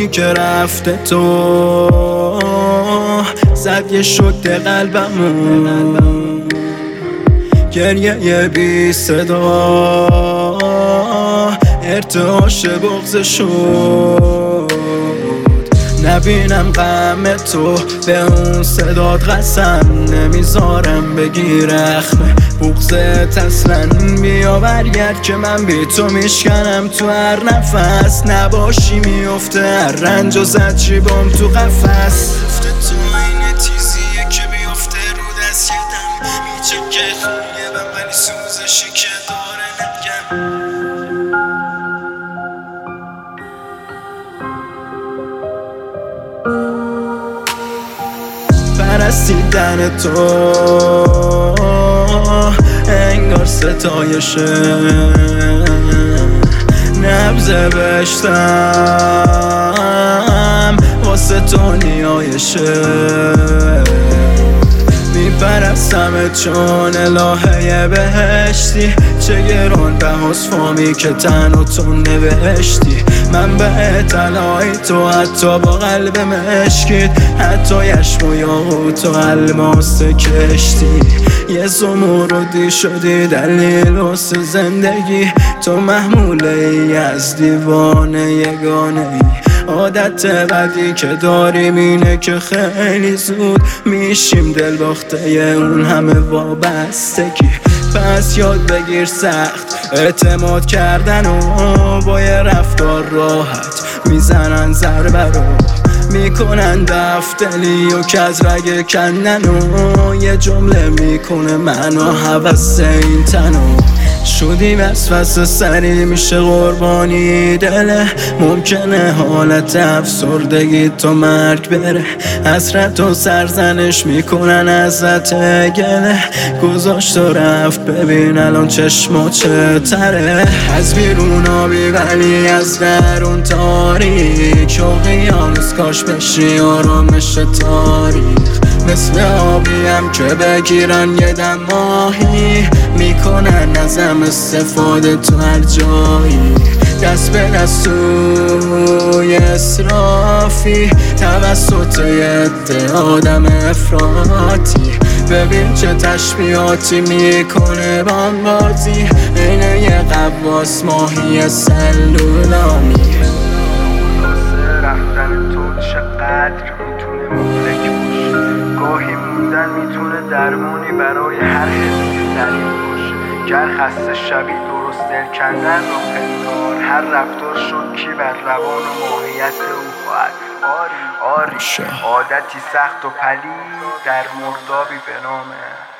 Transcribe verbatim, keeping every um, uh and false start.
بودی که رفته تو زد یه شد قلبمون گریه یه بی صدا ارتعاش بغض شد نبینم غم تو به اون صدات قسم نمیذارم بگی رخمه بغضت اصلا بیا برگرد که من بی تو میشکنم تو هر نفس نباشی میفته هر رنج و زد چیبام تو قفس افته تو این تیزیه که بیفته رو دست یدم میچکه خونه بم ولی سوزشی که داره نگم پرستیدن تو انگار ستایشه نبض بشتم واسه تو نیایشه میپرستمت چون الهه بهشتی چه گران بهاس فامی که تن و تو نوشتی من به طلای تو حتی با قلب مشکید حتی یشم و یاقوت و الماس کشتی یه زمردی شدی دلیل واسه زندگی تو محموله ای از دیوانه یگانه ای عادت بدی که داریم اینه که خیلی زود میشیم دل باخته اون همه وابستگی پس یاد بگیر سخت اعتماد کردن و با یه رفتار راحت میزنن ضربه رو میکنن دفتلی و که از رگ کندن و یه جمله میکنه منو حوث این تنو شدی وسوسه سری میشه قربانی دله ممکنه حالت افسردگی تو مرگ بره حسرت و سرزنش میکنن ازت گله گذاشت و رفت ببین الان چشما چه تره از بیرون آبی ولی از درون تاریک اقیانوس کاش بشی آرامش تاریخ مثل آبیم که بگیرن یه دم ماهی میکنن ازم استفاده تو هر جایی دست به دست توی اسرافی توسط یه عده آدم افراطی ببین چه تشبیهاتی میکنه بامبازی اینه یه قواس ماهی سلولامی رفتن تو چقدر میتونه مهلک باشه گاهی موندن میتونه درمانی برای هر حسی دلیل باشه گر خسته شوی درست دل کندن رو پندار هر رفتار شکی بر روان و ماهیت او خواهد آری آری عادتی سخت و پلید در مردابی به نام